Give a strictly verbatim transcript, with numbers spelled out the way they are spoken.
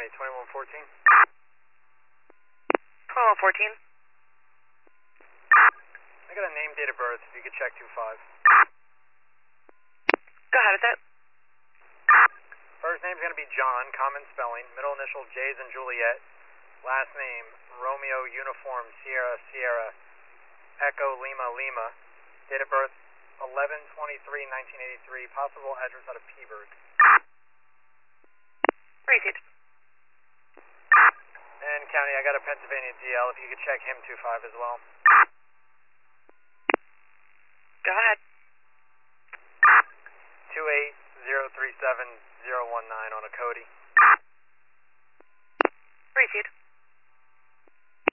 County, twenty-one fourteen. twenty-one fourteen. I got a name, date of birth, if you could check two five. Go ahead with it. First name's going to be John, common spelling. Middle initial J's and Juliet. Last name, Romeo Uniform Sierra Sierra Echo Lima Lima. Date of birth, eleven twenty-three nineteen eighty-three. Possible address out of Peaburg. Received. And County, I got a Pennsylvania D L, if you could check him two five as well. Go ahead. two eight zero three seven zero one nine on a Cody.